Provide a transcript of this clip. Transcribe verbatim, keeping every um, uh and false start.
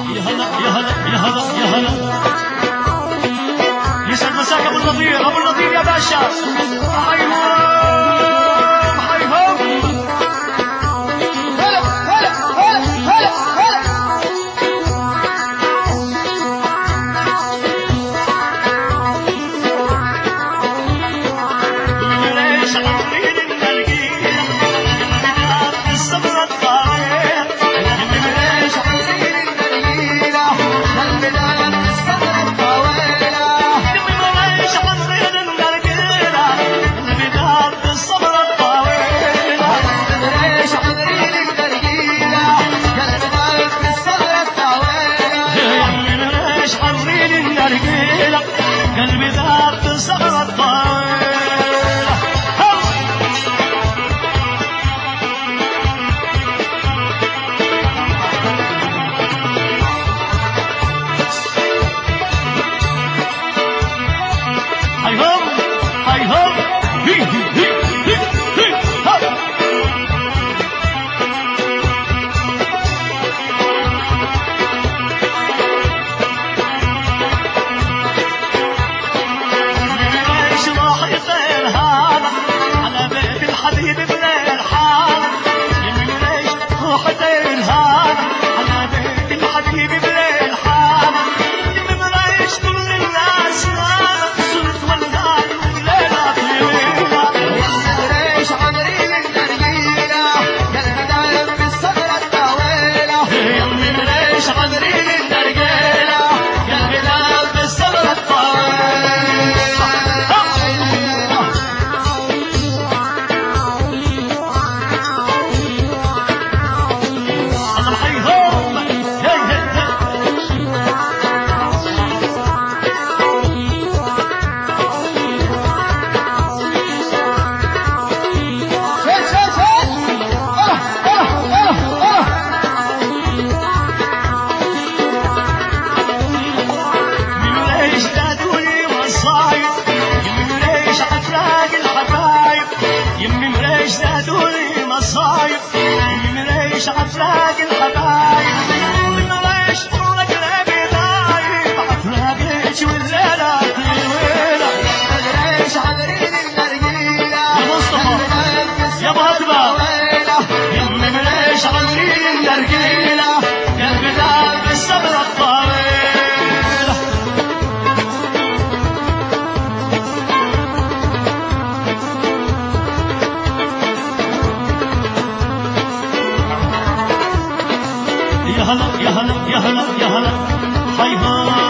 يا هلا يا هلا يا هلا يا هلا. يسعد مساك ابو النظير، ابو النظير يا باشا. حيهم حيهم. هلا هلا هلا هلا هلا. ليش عاملين النرجيلة الصبر الطاير. ليش عاملين النرجيلة البلاد الصبر الطويلة. ليش عاملين النرجيلة البلاد الصبر الطايلة. ليش عاملين النرجيلة البلاد الصبر الطويلة. ليش عاملين النرجيلة قلبي ذات الصبر الطايلة. هيهم هيهم هي هي هي هي هي هي. ليش راح يطير هذا على بيت الحبيب بليل حالة. ليش راح يطير هذا على بيت الحبيب بليل حالة. ليش كل الناس هذا صرت والغال وليلة طويلة. ليش عاملين النرجيلة البلاد الصبر الطويلة. ليش عاملين النرجيلة قلبي ذاب الصبر الطويلة. الله الحيهم هي هي هي. شد شد شد. هلا هلا هلا هلا. ليش زادوني وصايب يمي ليش هتلاقي الحبايب. يمي ليش زادوني مصايب يمي ليش هتلاقي الحبايب. يمي ليش طولك لاقي دايب هتلاقيش والليلة طويلة. ليش عاملين النرجيلة يا مصطفى يا ابو هدبة. يمي ليش عاملين النرجيلة قلبي ذاب الصبر الطويلة. يا هلا يا هلا يا هلا يا هلا. هيها